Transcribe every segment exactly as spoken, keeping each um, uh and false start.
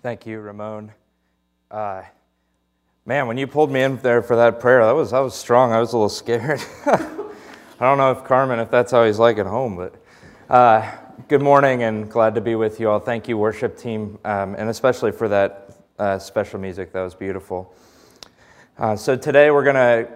Thank you, Ramon. Uh, man, when you pulled me in there for that prayer, that was I was strong. I was a little scared. I don't know if Carmen, if that's how he's like at home, but uh, good morning and glad to be with you all. Thank you, worship team, um, and especially for that uh, special music. That was beautiful. Uh, so today we're going to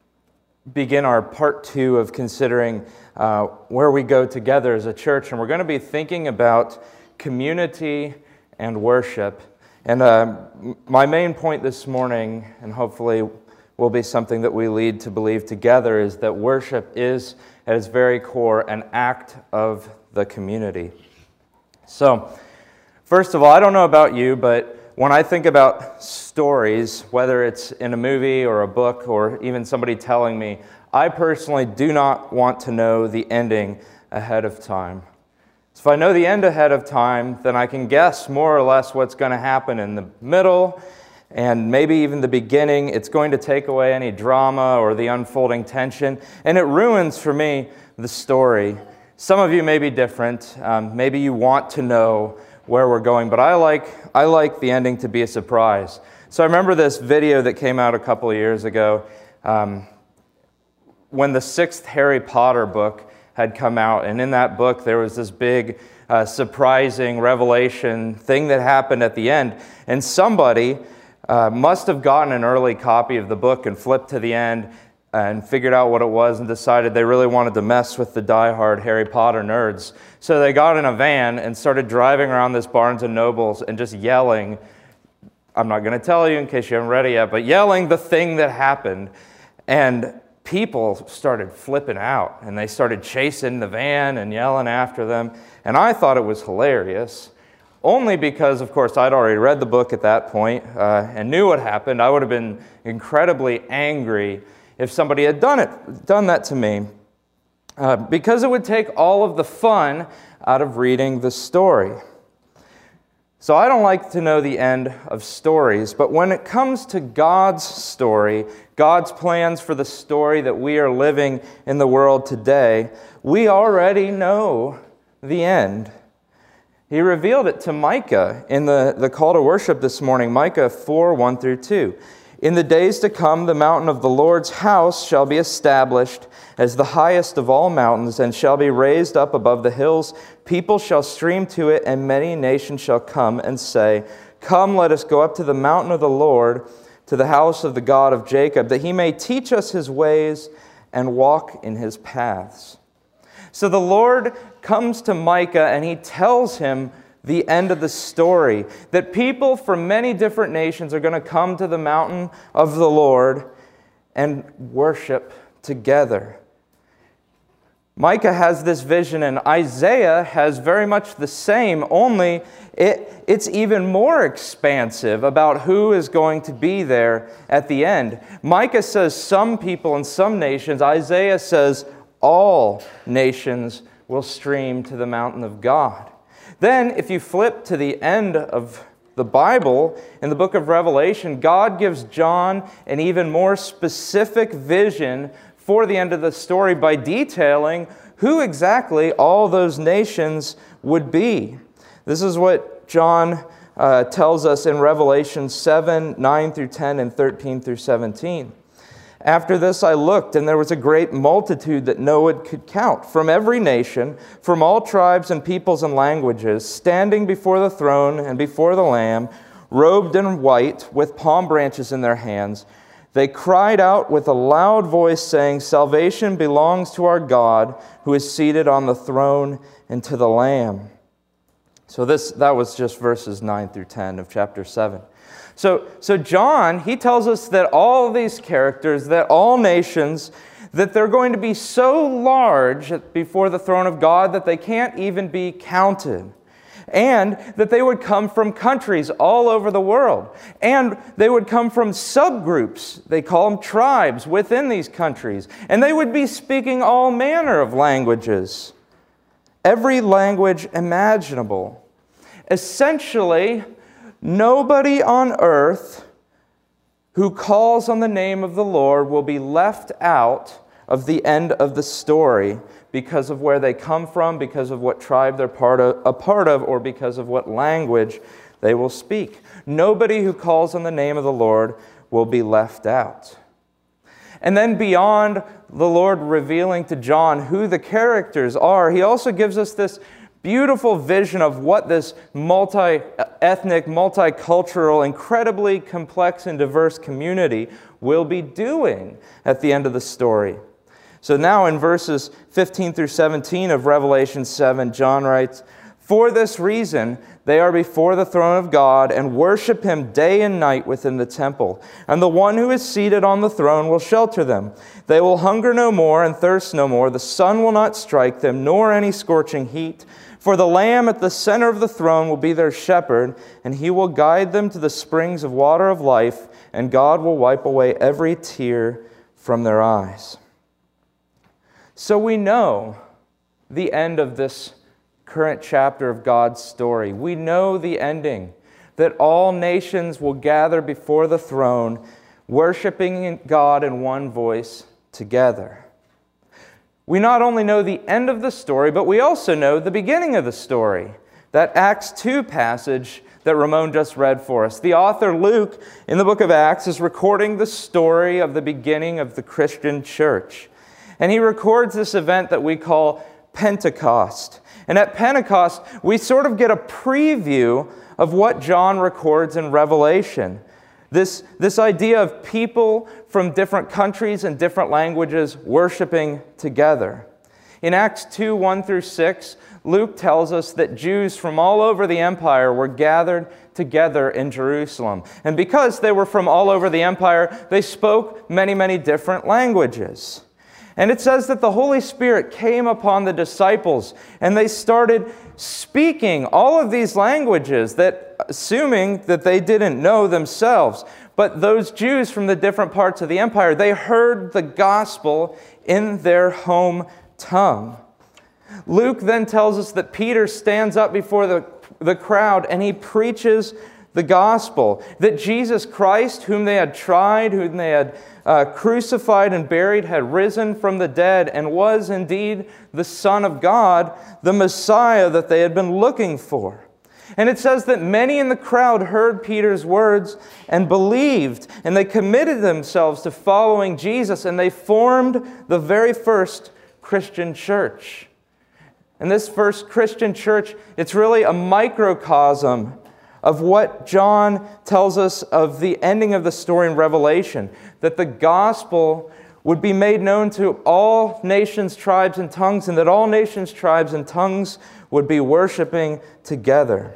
begin our part two of considering uh, where we go together as a church, and we're going to be thinking about community and worship. And uh, my main point this morning, and hopefully will be something that we lead to believe together, is that worship is, at its very core, an act of the community. So, first of all, I don't know about you, but when I think about stories, whether it's in a movie or a book or even somebody telling me, I personally do not want to know the ending ahead of time. So if I know the end ahead of time, then I can guess more or less what's going to happen in the middle and maybe even the beginning. It's going to take away any drama or the unfolding tension, and it ruins for me the story. Some of you may be different. Um, maybe you want to know where we're going, but I like I like the ending to be a surprise. So I remember this video that came out a couple of years ago um, when the sixth Harry Potter book had come out, and in that book there was this big uh, surprising revelation thing that happened at the end, and somebody uh, must have gotten an early copy of the book and flipped to the end and figured out what it was and decided they really wanted to mess with the diehard Harry Potter nerds. So they got in a van and started driving around this Barnes and Nobles and just yelling, I'm not going to tell you in case you haven't read it yet, but yelling the thing that happened. And people started flipping out, and they started chasing the van and yelling after them. And I thought it was hilarious, only because, of course, I'd already read the book at that point uh, and knew what happened. I would have been incredibly angry if somebody had done it, done that to me, uh, because it would take all of the fun out of reading the story. So I don't like to know the end of stories, but when it comes to God's story, God's plans for the story that we are living in the world today, we already know the end. He revealed it to Micah in the, the call to worship this morning, Micah four, one through two. In the days to come, the mountain of the Lord's house shall be established as the highest of all mountains, and shall be raised up above the hills. People shall stream to it, and many nations shall come and say, Come, let us go up to the mountain of the Lord, to the house of the God of Jacob, that he may teach us his ways and walk in his paths. So the Lord comes to Micah, and he tells him the end of the story, that people from many different nations are going to come to the mountain of the Lord and worship together. Micah has this vision, and Isaiah has very much the same, only it, it's even more expansive about who is going to be there at the end. Micah says some people and some nations. Isaiah says all nations will stream to the mountain of God. Then, if you flip to the end of the Bible, in the book of Revelation, God gives John an even more specific vision for the end of the story by detailing who exactly all those nations would be. This is what John uh, tells us in Revelation seven, nine through ten, and thirteen through seventeen. After this I looked, and there was a great multitude that no one could count, from every nation, from all tribes and peoples and languages, standing before the throne and before the Lamb, robed in white, with palm branches in their hands. They cried out with a loud voice, saying, Salvation belongs to our God, who is seated on the throne, and to the Lamb. So this that was just verses nine through ten of chapter seven. So, so John, he tells us that all these characters, that all nations, that they're going to be so large before the throne of God that they can't even be counted. And that they would come from countries all over the world. And they would come from subgroups, they call them tribes, within these countries. And they would be speaking all manner of languages. Every language imaginable. Essentially, nobody on earth who calls on the name of the Lord will be left out of the end of the story because of where they come from, because of what tribe they're part of, a part of, or because of what language they will speak. Nobody who calls on the name of the Lord will be left out. And then beyond the Lord revealing to John who the characters are, he also gives us this beautiful vision of what this multi-ethnic, multicultural, incredibly complex and diverse community will be doing at the end of the story. So now in verses fifteen through seventeen of Revelation seven, John writes, "For this reason they are before the throne of God and worship Him day and night within the temple. And the one who is seated on the throne will shelter them. They will hunger no more and thirst no more. The sun will not strike them, nor any scorching heat. For the Lamb at the center of the throne will be their shepherd, and He will guide them to the springs of water of life, and God will wipe away every tear from their eyes." So we know the end of this current chapter of God's story. We know the ending, that all nations will gather before the throne, worshiping God in one voice together. We not only know the end of the story, but we also know the beginning of the story, that Acts two passage that Ramon just read for us. The author Luke, in the book of Acts, is recording the story of the beginning of the Christian church. And he records this event that we call Pentecost. And at Pentecost, we sort of get a preview of what John records in Revelation. This, this idea of people from different countries and different languages worshiping together. In Acts two, one through six, Luke tells us that Jews from all over the empire were gathered together in Jerusalem. And because they were from all over the empire, they spoke many, many different languages. And it says that the Holy Spirit came upon the disciples, and they started speaking all of these languages, that, assuming that they didn't know themselves. But those Jews from the different parts of the empire, they heard the gospel in their home tongue. Luke then tells us that Peter stands up before the, the crowd, and he preaches the gospel, that Jesus Christ, whom they had tried, whom they had uh, crucified and buried, had risen from the dead and was indeed the Son of God, the Messiah that they had been looking for. And it says that many in the crowd heard Peter's words and believed, and they committed themselves to following Jesus, and they formed the very first Christian church. And this first Christian church, it's really a microcosm of what John tells us of the ending of the story in Revelation, that the gospel would be made known to all nations, tribes, and tongues, and that all nations, tribes, and tongues would be worshiping together.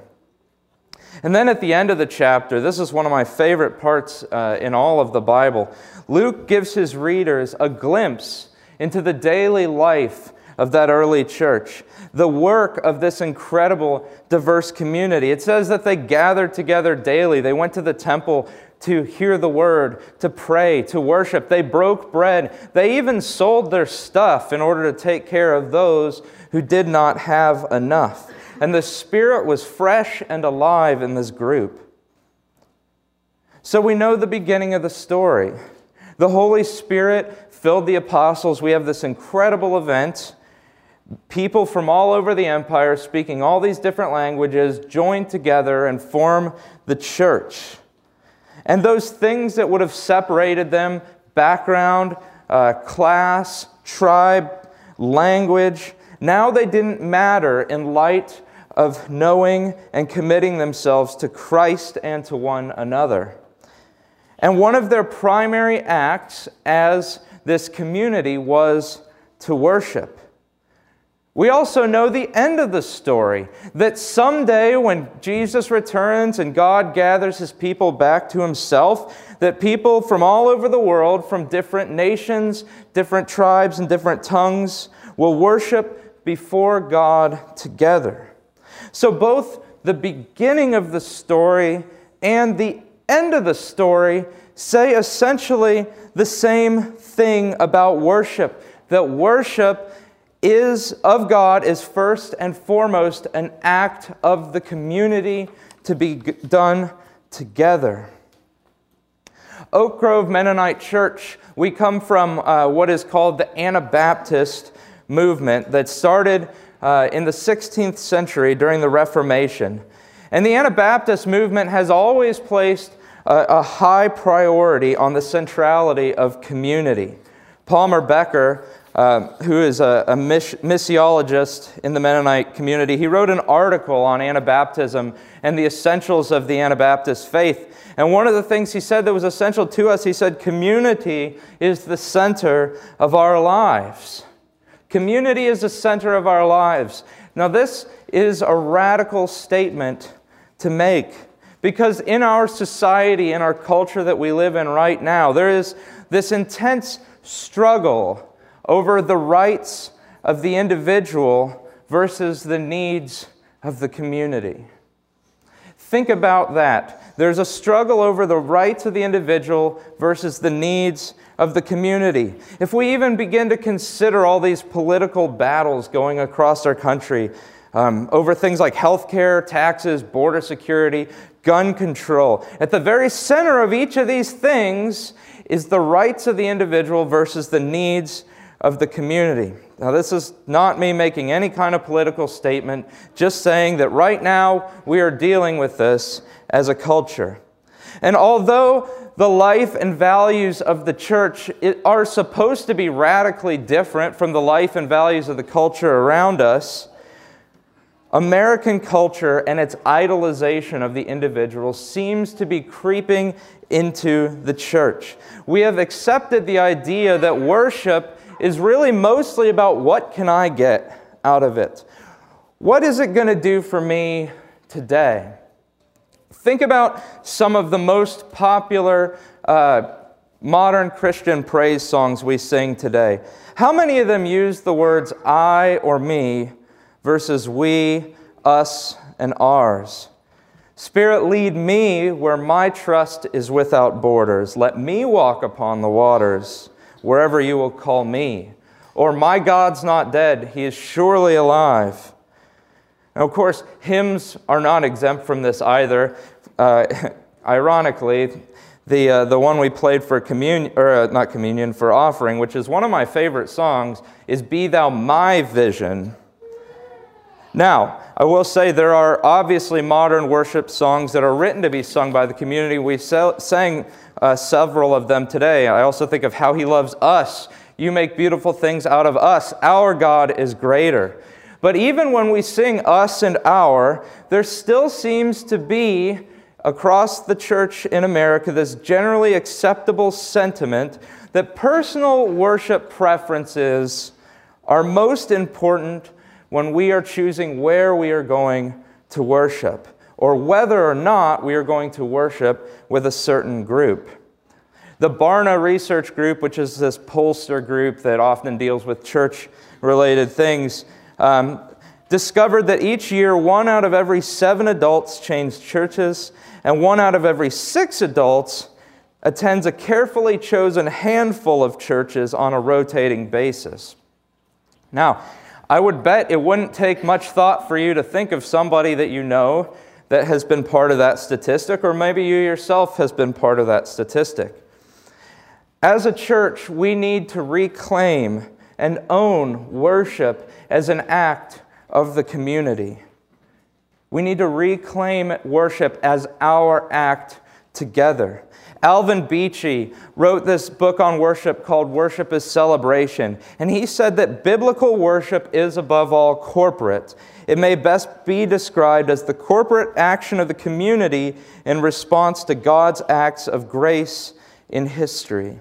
And then at the end of the chapter, this is one of my favorite parts uh, in all of the Bible, Luke gives his readers a glimpse into the daily life of that early church, the work of this incredible, diverse community. It says that they gathered together daily. They went to the temple to hear the word, to pray, to worship. They broke bread. They even sold their stuff in order to take care of those who did not have enough. And the Spirit was fresh and alive in this group. So we know the beginning of the story. The Holy Spirit filled the apostles. We have this incredible event. People from all over the empire speaking all these different languages join together and form the church. And those things that would have separated them, background, uh, class, tribe, language, now they didn't matter in light of knowing and committing themselves to Christ and to one another. And one of their primary acts as this community was to worship. We also know the end of the story, that someday when Jesus returns and God gathers His people back to Himself, that people from all over the world, from different nations, different tribes, and different tongues will worship before God together. So both the beginning of the story and the end of the story say essentially the same thing about worship, that worship is of God is first and foremost an act of the community to be done together. Oak Grove Mennonite Church, we come from uh, what is called the Anabaptist movement that started uh, in the sixteenth century during the Reformation. And the Anabaptist movement has always placed a, a high priority on the centrality of community. Palmer Becker, uh, who is a, a miss- missiologist in the Mennonite community, he wrote an article on Anabaptism and the essentials of the Anabaptist faith. And one of the things he said that was essential to us, he said, community is the center of our lives. Community is the center of our lives. Now, this is a radical statement to make, because in our society, in our culture that we live in right now, there is this intense struggle over the rights of the individual versus the needs of the community. Think about that. There's a struggle over the rights of the individual versus the needs of the community. If we even begin to consider all these political battles going across our country um, over things like healthcare, taxes, border security, gun control, at the very center of each of these things is the rights of the individual versus the needs of the community. Now, this is not me making any kind of political statement, just saying that right now we are dealing with this as a culture. And although the life and values of the church are supposed to be radically different from the life and values of the culture around us, American culture and its idolization of the individual seems to be creeping into the church. We have accepted the idea that worship is really mostly about what can I get out of it? What is it going to do for me today? Think about some of the most popular uh, modern Christian praise songs we sing today. How many of them use the words I or me versus we, us, and ours? Spirit, lead me where my trust is without borders. Let me walk upon the waters wherever you will call me. Or my God's not dead, he is surely alive. Now, of course, hymns are not exempt from this either. Uh, ironically, the uh, the one we played for communion, or uh, not communion, for offering, which is one of my favorite songs, is "Be Thou My Vision." Now, I will say there are obviously modern worship songs that are written to be sung by the community. We sang uh, several of them today. I also think of How He Loves Us. You make beautiful things out of us. Our God is greater. But even when we sing us and our, there still seems to be, across the church in America, this generally acceptable sentiment that personal worship preferences are most important when we are choosing where we are going to worship, or whether or not we are going to worship with a certain group. The Barna Research Group, which is this pollster group that often deals with church-related things, um, discovered that each year one out of every seven adults change churches, and one out of every six adults attends a carefully chosen handful of churches on a rotating basis. Now, I would bet it wouldn't take much thought for you to think of somebody that you know that has been part of that statistic, or maybe you yourself has been part of that statistic. As a church, we need to reclaim and own worship as an act of the community. We need to reclaim worship as our act together. Alvin Beechey wrote this book on worship called Worship is Celebration, and he said that biblical worship is above all corporate. It may best be described as the corporate action of the community in response to God's acts of grace in history.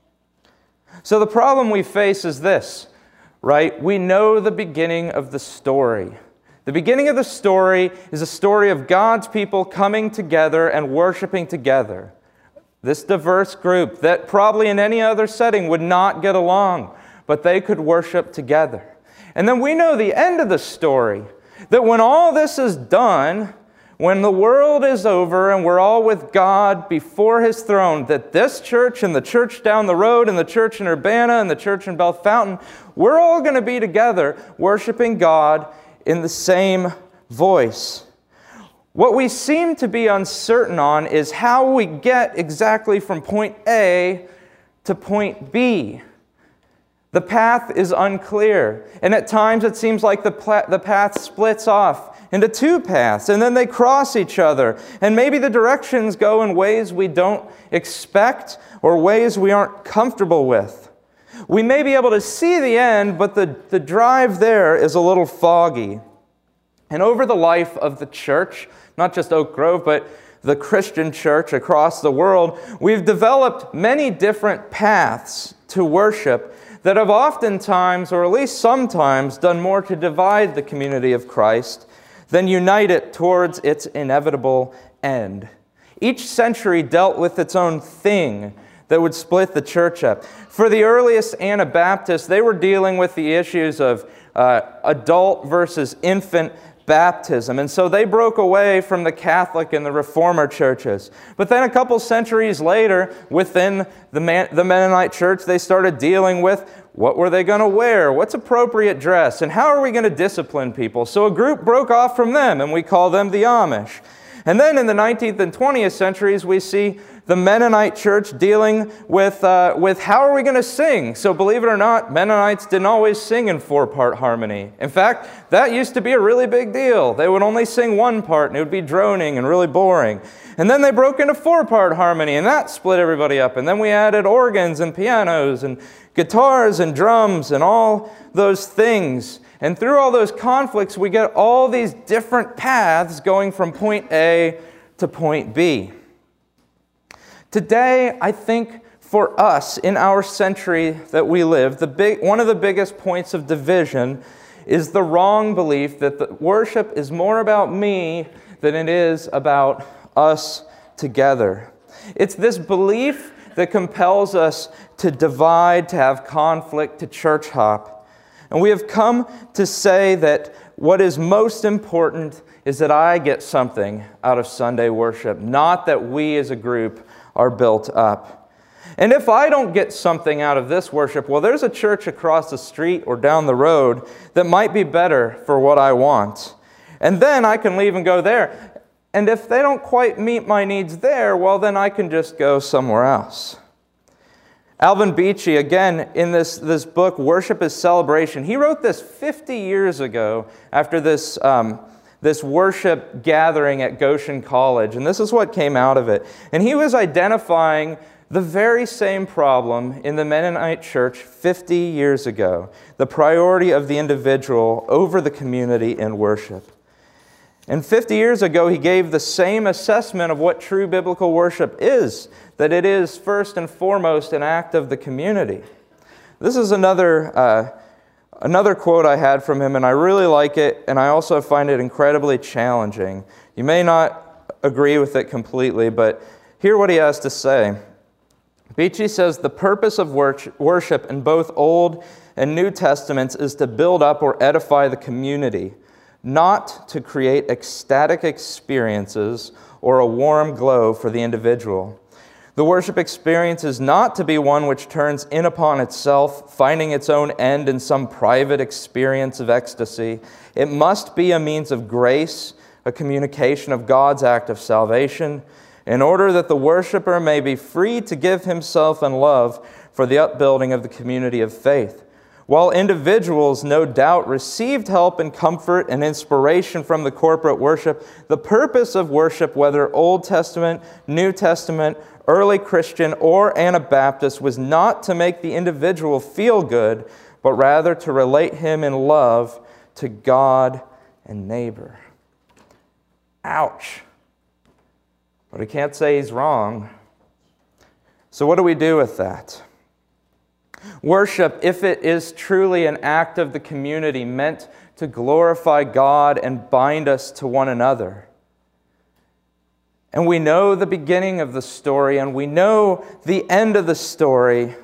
So the problem we face is this, right? We know the beginning of the story. The beginning of the story is a story of God's people coming together and worshiping together. This diverse group that probably in any other setting would not get along, but they could worship together. And then we know the end of the story, that when all this is done, when the world is over and we're all with God before His throne, that this church and the church down the road and the church in Urbana and the church in Bell Fountain, we're all going to be together worshiping God in the same voice. What we seem to be uncertain on is how we get exactly from point A to point B. The path is unclear, and at times it seems like the, pla- the path splits off into two paths, and then they cross each other. And maybe the directions go in ways we don't expect or ways we aren't comfortable with. We may be able to see the end, but the, the drive there is a little foggy. And over the life of the church, not just Oak Grove, but the Christian church across the world, we've developed many different paths to worship that have oftentimes, or at least sometimes, done more to divide the community of Christ than unite it towards its inevitable end. Each century dealt with its own thing that would split the church up. For the earliest Anabaptists, they were dealing with the issues of uh, adult versus infant baptism. And so they broke away from the Catholic and the Reformer churches. But then a couple centuries later, within the, Man- the Mennonite church, they started dealing with what were they going to wear, what's appropriate dress, and how are we going to discipline people. So a group broke off from them, and we call them the Amish. And then in the nineteenth and twentieth centuries, we see the Mennonite church dealing with, uh, with how are we going to sing? So believe it or not, Mennonites didn't always sing in four-part harmony. In fact, that used to be a really big deal. They would only sing one part, and it would be droning and really boring. And then they broke into four-part harmony, and that split everybody up. And then we added organs and pianos and guitars and drums and all those things. And through all those conflicts, we get all these different paths going from point A to point B. Today, I think for us in our century that we live, the big, one of the biggest points of division is the wrong belief that the worship is more about me than it is about us together. It's this belief that compels us to divide, to have conflict, to church hop. And we have come to say that what is most important is that I get something out of Sunday worship, not that we as a group are built up. And if I don't get something out of this worship, well, there's a church across the street or down the road that might be better for what I want. And then I can leave and go there. And if they don't quite meet my needs there, well, then I can just go somewhere else. Alvin Beechey, again, in this, this book, Worship is Celebration, he wrote this fifty years ago after this, um, this worship gathering at Goshen College. And this is what came out of it. And he was identifying the very same problem in the Mennonite church fifty years ago, the priority of the individual over the community in worship. And fifty years ago, he gave the same assessment of what true biblical worship is, that it is first and foremost an act of the community. This is another, uh, another quote I had from him, and I really like it, and I also find it incredibly challenging. You may not agree with it completely, but hear what he has to say. Beechey says, the purpose of worship in both Old and New Testaments is to build up or edify the community, not to create ecstatic experiences or a warm glow for the individual. The worship experience is not to be one which turns in upon itself, finding its own end in some private experience of ecstasy. It must be a means of grace, a communication of God's act of salvation, in order that the worshiper may be free to give himself in love for the upbuilding of the community of faith. While individuals no doubt received help and comfort and inspiration from the corporate worship, the purpose of worship, whether Old Testament, New Testament, early Christian, or Anabaptist, was not to make the individual feel good, but rather to relate him in love to God and neighbor. Ouch. But I can't say he's wrong. So what do we do with that? Worship, if it is truly an act of the community meant to glorify God and bind us to one another. And we know the beginning of the story, and we know the end of the story.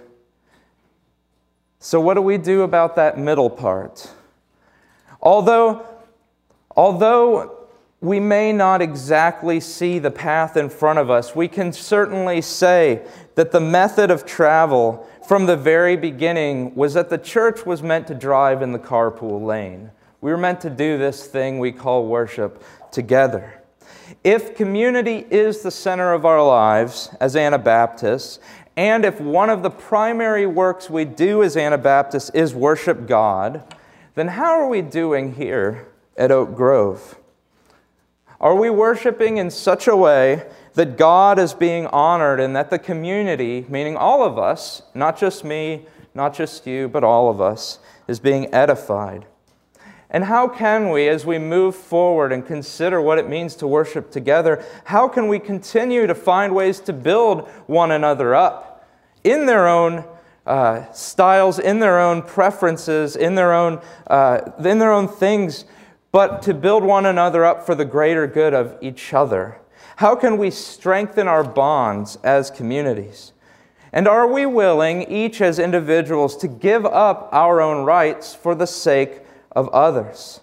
So what do we do about that middle part? Although, although we may not exactly see the path in front of us, we can certainly say that the method of travel from the very beginning was that the church was meant to drive in the carpool lane. We were meant to do this thing we call worship together. If community is the center of our lives as Anabaptists, and if one of the primary works we do as Anabaptists is worship God, then how are we doing here at Oak Grove? Are we worshiping in such a way that God is being honored and that the community, meaning all of us, not just me, not just you, but all of us, is being edified? And how can we, as we move forward and consider what it means to worship together, how can we continue to find ways to build one another up in their own uh, styles, in their own preferences, in their own, uh, in their own things, but to build one another up for the greater good of each other? How can we strengthen our bonds as communities? And are we willing, each as individuals, to give up our own rights for the sake of others?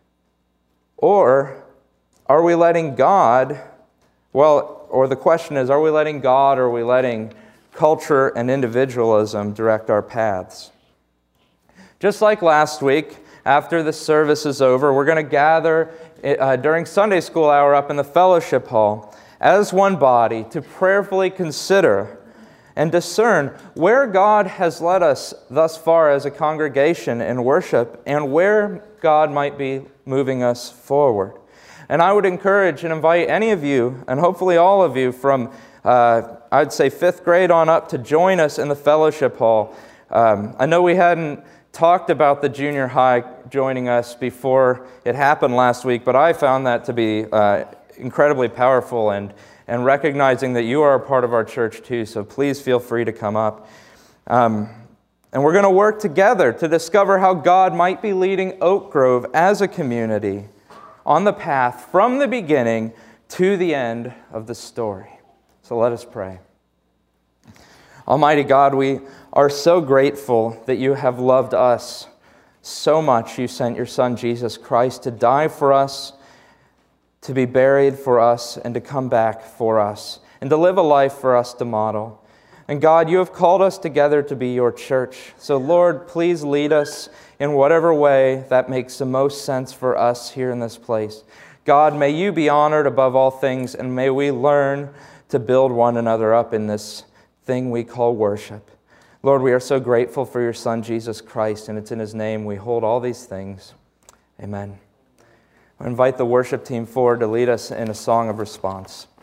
Or are we letting God, well, or the question is, are we letting God or are we letting culture and individualism direct our paths? Just like last week, after the service is over, we're going to gather uh, during Sunday school hour up in the fellowship hall as one body to prayerfully consider and discern where God has led us thus far as a congregation in worship and where God might be moving us forward. And I would encourage and invite any of you, and hopefully all of you from, uh, I'd say fifth grade on up, to join us in the fellowship hall. Um, I know we hadn't talked about the junior high joining us before it happened last week, but I found that to be uh, incredibly powerful, and and recognizing that you are a part of our church too, so please feel free to come up. Um, and we're going to work together to discover how God might be leading Oak Grove as a community on the path from the beginning to the end of the story. So let us pray. Almighty God, we are so grateful that you have loved us so much. You sent your Son, Jesus Christ, to die for us, to be buried for us, and to come back for us, and to live a life for us to model. And God, you have called us together to be your church. So Lord, please lead us in whatever way that makes the most sense for us here in this place. God, may you be honored above all things, and may we learn to build one another up in this thing we call worship. Lord, we are so grateful for your Son, Jesus Christ, and it's in his name we hold all these things. Amen. I invite the worship team forward to lead us in a song of response.